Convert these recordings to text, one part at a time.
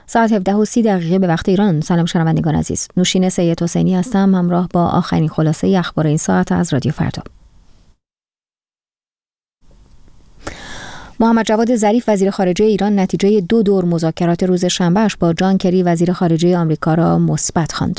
ساعت 17:30 به وقت ایران. سلام شنوندگان عزیز. نوشین سید حسینی هستم همراه با آخرین خلاصه اخبار این ساعت از رادیو فردا. محمد جواد ظریف وزیر خارجه ایران نتیجه 2 دور مذاکرات روز شنبهش با جان کری وزیر خارجه آمریکا را مثبت خواند.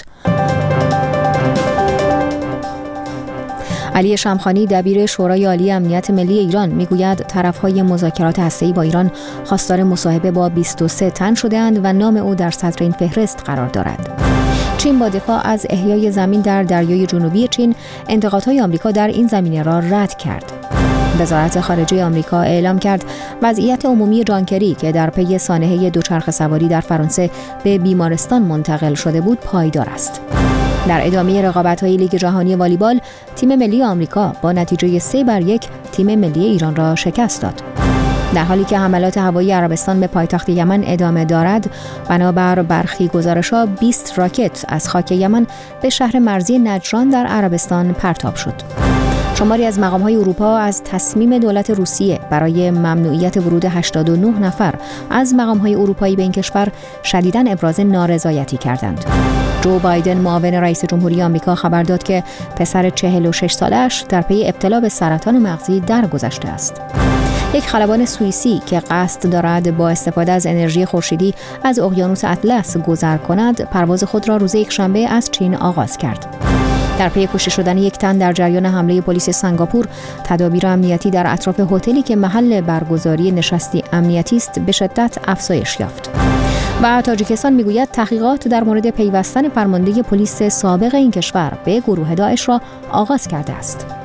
علی شمخانی دبیر شورای عالی امنیت ملی ایران میگوید طرف‌های مذاکرات هسته‌ای با ایران خواستار مصاحبه با 23 تن شده‌اند و نام او در صدر این فهرست قرار دارد. چین با دفاع از احیای زمین در دریای جنوبی چین انتقادهای آمریکا در این زمینه را رد کرد. وزارت خارجه آمریکا اعلام کرد وضعیت عمومی جان کری که در پی سانحه دوچرخه سواری در فرانسه به بیمارستان منتقل شده بود پایدار است. در ادامه رقابت‌های لیگ جهانی والیبال، تیم ملی آمریکا با نتیجه 3-1 تیم ملی ایران را شکست داد. در حالی که حملات هوایی عربستان به پایتخت یمن ادامه دارد، بنابر برخی گزارش‌ها 20 راکت از خاک یمن به شهر مرزی نجران در عربستان پرتاب شد. شماری از مقام‌های اروپا از تصمیم دولت روسیه برای ممنوعیت ورود 89 نفر از مقام‌های اروپایی به این کشور شدیداً ابراز نارضایتی کردند. جو بایدن معاون رئیس جمهوری آمریکا خبر داد که پسر 46 سالش در پی ابتلا به سرطان مغزی درگذشته است. یک خلبان سوئیسی که قصد دارد با استفاده از انرژی خورشیدی از اقیانوس اطلس گذر کند، پرواز خود را روز یکشنبه از چین آغاز کرد. در پی کشته شدن یک تن در جریان حمله پلیس سنگاپور، تدابیر امنیتی در اطراف هتلی که محل برگزاری نشستی امنیتی است به شدت افزایش یافت. و تاجیکستان میگوید تحقیقات در مورد پیوستن فرمانده پلیس سابق این کشور به گروه داعش را آغاز کرده است.